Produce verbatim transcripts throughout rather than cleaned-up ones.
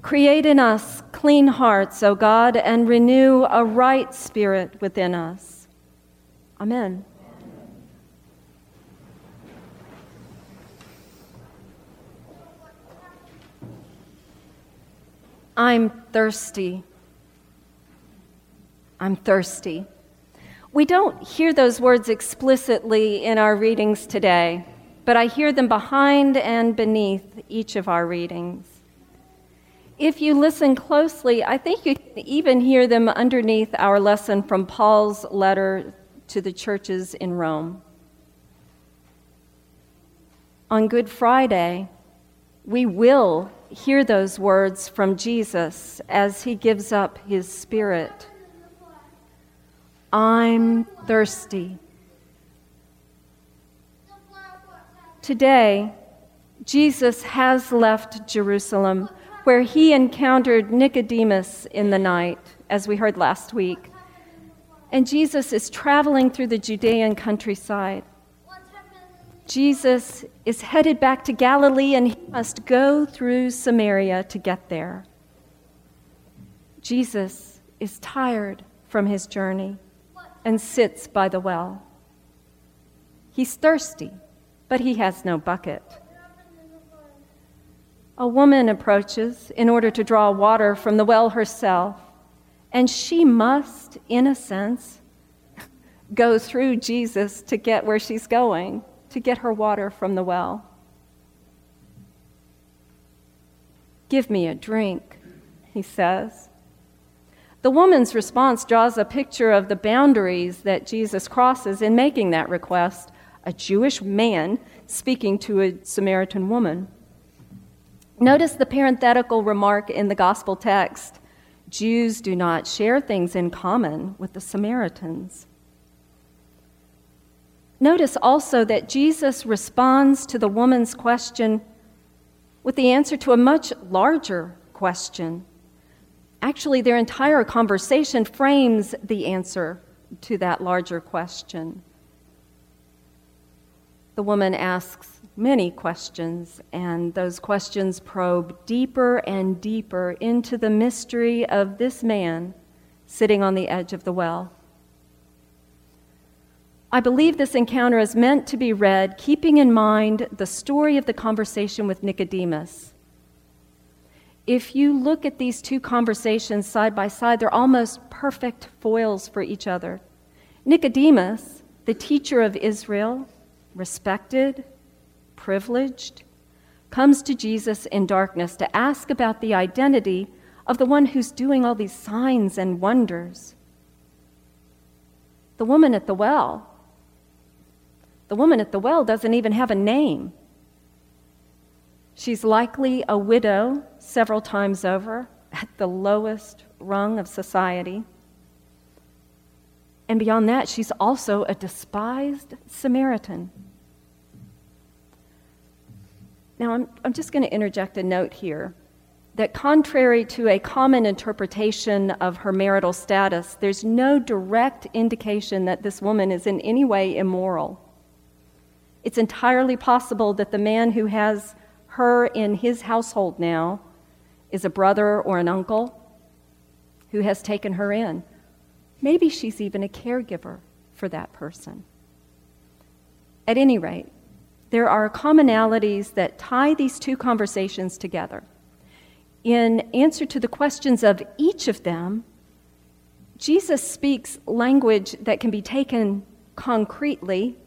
Create in us clean hearts, O God, and renew a right spirit within us. Amen. I'm thirsty. I'm thirsty. We don't hear those words explicitly in our readings today, but I hear them behind and beneath each of our readings. If you listen closely, I think you can even hear them underneath our lesson from Paul's letter to the churches in Rome. On Good Friday, we will hear those words from Jesus as he gives up his spirit. I'm thirsty. Today, Jesus has left Jerusalem, where he encountered Nicodemus in the night, as we heard last week. And Jesus is traveling through the Judean countryside. Jesus is headed back to Galilee, and he must go through Samaria to get there. Jesus is tired from his journey and sits by the well. He's thirsty, but he has no bucket. A woman approaches in order to draw water from the well herself, and she must, in a sense, go through Jesus to get where she's going, to get her water from the well. Give me a drink, he says. The woman's response draws a picture of the boundaries that Jesus crosses in making that request, a Jewish man speaking to a Samaritan woman. Notice the parenthetical remark in the gospel text. Jews do not share things in common with the Samaritans. Notice also that Jesus responds to the woman's question with the answer to a much larger question. Actually, their entire conversation frames the answer to that larger question. The woman asks many questions, and those questions probe deeper and deeper into the mystery of this man sitting on the edge of the well. I believe this encounter is meant to be read keeping in mind the story of the conversation with Nicodemus. If you look at these two conversations side by side, they're almost perfect foils for each other. Nicodemus, the teacher of Israel, respected, privileged, comes to Jesus in darkness to ask about the identity of the one who's doing all these signs and wonders. The woman at the well, the woman at the well doesn't even have a name. She's likely a widow several times over at the lowest rung of society. And beyond that, she's also a despised Samaritan. Now, I'm, I'm just going to interject a note here that contrary to a common interpretation of her marital status, there's no direct indication that this woman is in any way immoral. It's entirely possible that the man who has her in his household now is a brother or an uncle who has taken her in. Maybe she's even a caregiver for that person. At any rate, there are commonalities that tie these two conversations together. In answer to the questions of each of them, Jesus speaks language that can be taken concretely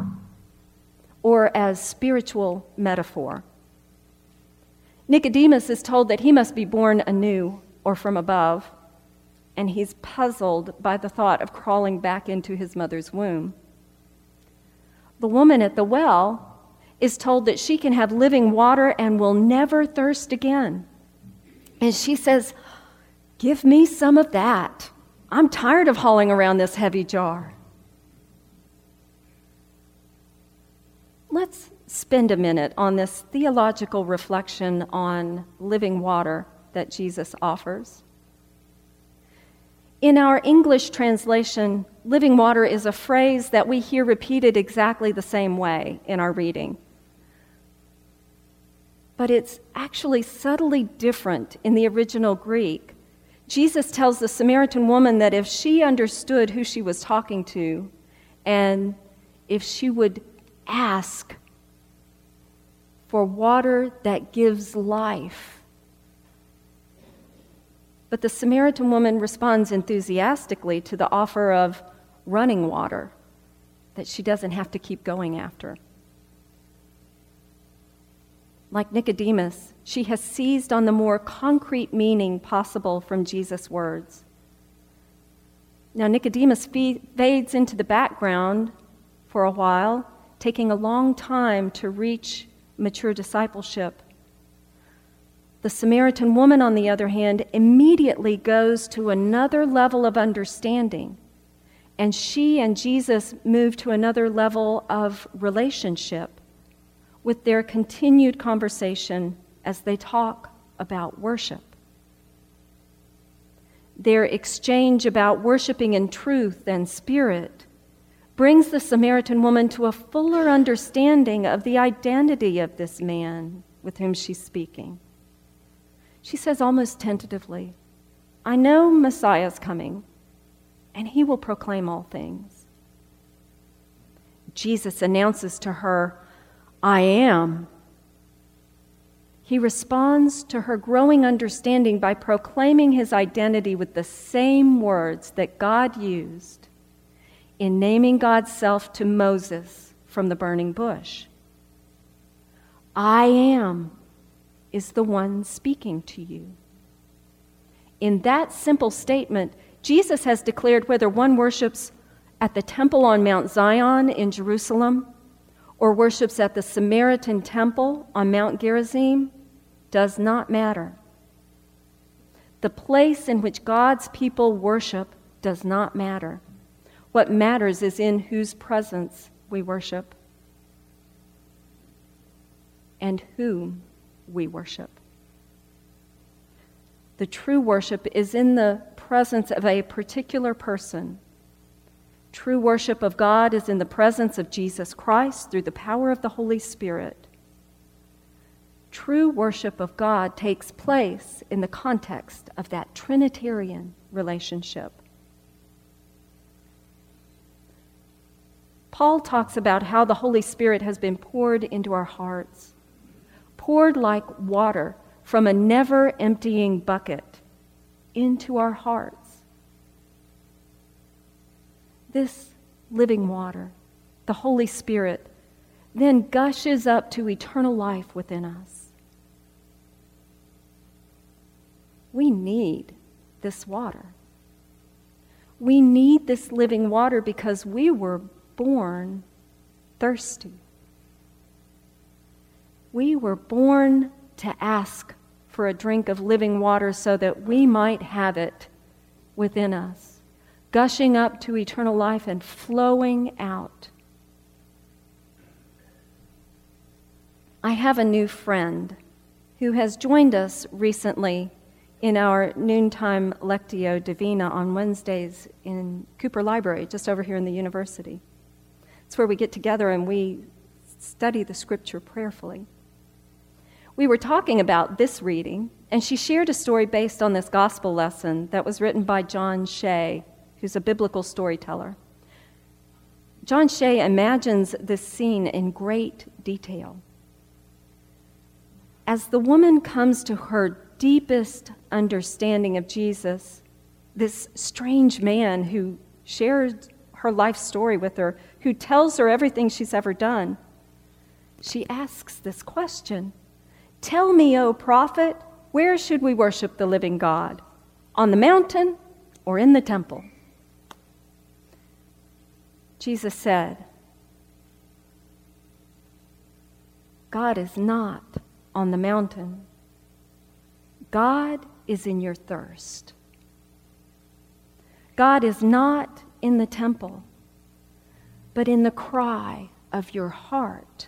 or as spiritual metaphor. Nicodemus is told that he must be born anew or from above, and he's puzzled by the thought of crawling back into his mother's womb. The woman at the well is told that she can have living water and will never thirst again. And she says, "Give me some of that. I'm tired of hauling around this heavy jar." Let's spend a minute on this theological reflection on living water that Jesus offers. In our English translation, living water is a phrase that we hear repeated exactly the same way in our reading. but it's actually subtly different in the original Greek. Jesus tells the Samaritan woman that if she understood who she was talking to, and if she would ask for water that gives life. But the Samaritan woman responds enthusiastically to the offer of running water that she doesn't have to keep going after. Like Nicodemus, she has seized on the more concrete meaning possible from Jesus' words. Now, Nicodemus fades into the background for a while, taking a long time to reach mature discipleship. The Samaritan woman, on the other hand, immediately goes to another level of understanding, and she and Jesus move to another level of relationship with their continued conversation as they talk about worship. Their exchange about worshiping in truth and spirit brings the Samaritan woman to a fuller understanding of the identity of this man with whom she's speaking. She says almost tentatively, "I know Messiah's coming, and he will proclaim all things." Jesus announces to her, "I am." He responds to her growing understanding by proclaiming his identity with the same words that God used in naming God's self to Moses from the burning bush. "I am" is the one speaking to you. In that simple statement, Jesus has declared whether one worships at the temple on Mount Zion in Jerusalem or worships at the Samaritan temple on Mount Gerizim does not matter. The place in which God's people worship does not matter. What matters is in whose presence we worship and whom we worship. The true worship is in the presence of a particular person. True worship of God is in the presence of Jesus Christ through the power of the Holy Spirit. True worship of God takes place in the context of that Trinitarian relationship. Paul talks about how the Holy Spirit has been poured into our hearts, poured like water from a never-emptying bucket into our hearts. This living water, the Holy Spirit, then gushes up to eternal life within us. We need this water. We need this living water because we were born thirsty. We were born to ask for a drink of living water so that we might have it within us, gushing up to eternal life and flowing out. I have a new friend who has joined us recently in our noontime Lectio Divina on Wednesdays in Cooper Library, just over here in the university. It's where we get together and we study the scripture prayerfully. We were talking about this reading, and she shared a story based on this gospel lesson that was written by John Shea, who's a biblical storyteller. John Shea imagines this scene in great detail. As the woman comes to her deepest understanding of Jesus, this strange man who shared her life story with her, who tells her everything she's ever done, she asks this question: "Tell me, O prophet, where should we worship the living God? On the mountain or in the temple?" Jesus said, "God is not on the mountain. God is in your thirst. God is not in the temple, but in the cry of your heart.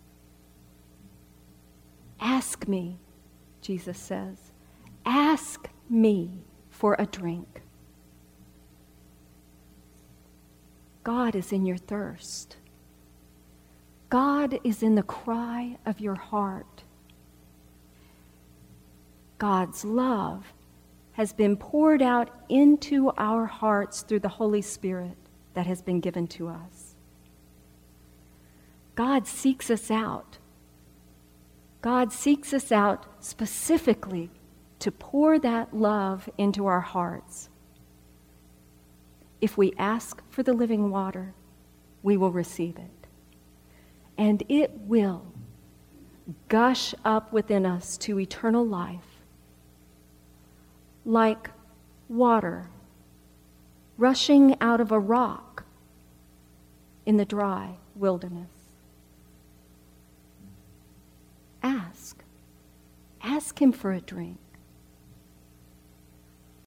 Ask me," Jesus says, "ask me for a drink." God is in your thirst. God is in the cry of your heart. God's love has been poured out into our hearts through the Holy Spirit that has been given to us. God seeks us out. God seeks us out specifically to pour that love into our hearts. If we ask for the living water, we will receive it. And it will gush up within us to eternal life, like water rushing out of a rock in the dry wilderness. Ask. Ask him for a drink.